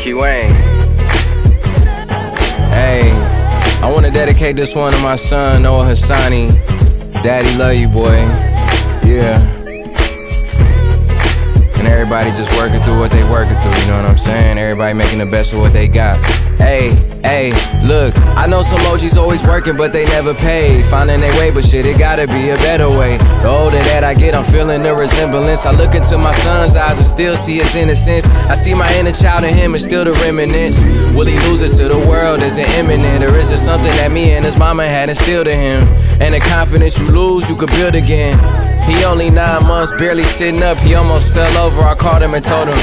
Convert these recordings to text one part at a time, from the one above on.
Key Wayne. Hey, I wanna dedicate this one to my son, Noah Hassani. Daddy love you, boy. Yeah. And everybody just working through what they working through, you know what I'm saying? Everybody making the best of what they got. Hey, look, I know some OGs always working, but they never pay. Finding their way, but shit, it gotta be a better way. The older that I get, I'm feeling the resemblance. I look into my son's eyes and still see his innocence. I see my inner child in him and still the remnants. Will he lose it to the world? Is it imminent? Or is it something that me and his mama had instilled in him? And the confidence you lose, you could build again. He only 9 months, barely sitting up, he almost fell over. I called him and told him,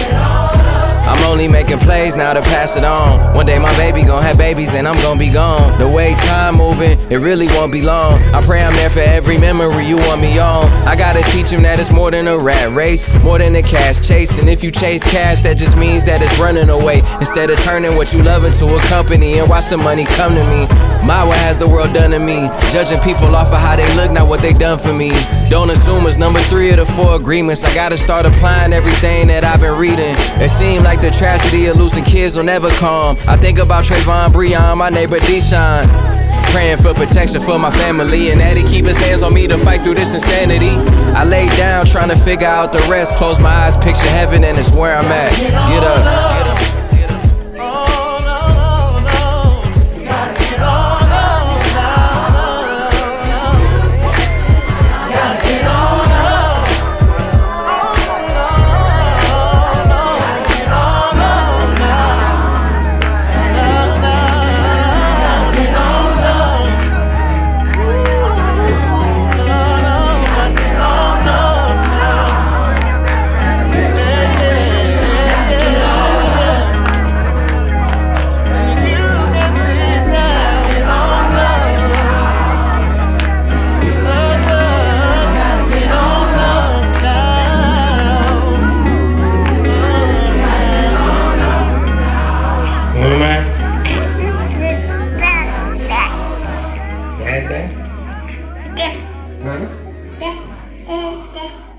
I'm only making plays now to pass it on. One day my baby gon' have babies and I'm gon' be gone. The way time moving, it really won't be long. I pray I'm there for every memory you want me on. I gotta teach him that it's more than a rat race, more than a cash chase. And if you chase cash, that just means that it's running away, instead of turning what you love into a company and watch the money come to me. My, what has the world done to me? Judging people off of how they look, not what they done for me. Don't assume it's number 3 of the 4 agreements. I gotta start applying everything that I've been reading. It seemed like the tragedy of losing kids will never come. I think about Trayvon, Breon, my neighbor Deshaun. Praying for protection for my family, and that he keep his hands on me to fight through this insanity. I lay down trying to figure out the rest. Close my eyes, picture heaven, and it's where I'm at. Get up, get up. Huh?